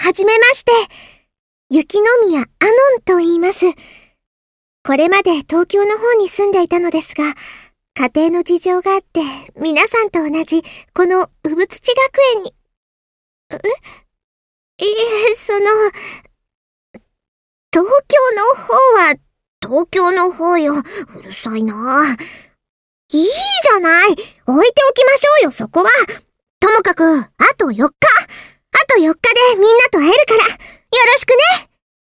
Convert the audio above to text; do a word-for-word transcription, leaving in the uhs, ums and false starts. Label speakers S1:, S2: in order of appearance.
S1: はじめまして。雪宮アノンと言います。これまで東京の方に住んでいたのですが、家庭の事情があって、皆さんと同じ、この産土学園に。えいえ、その、東京の方は、東京の方よ。うるさいな。いいじゃない。置いておきましょうよ、そこは。ともかく、あとよっか。あとよっかでみんなと会えるから、よろしくね。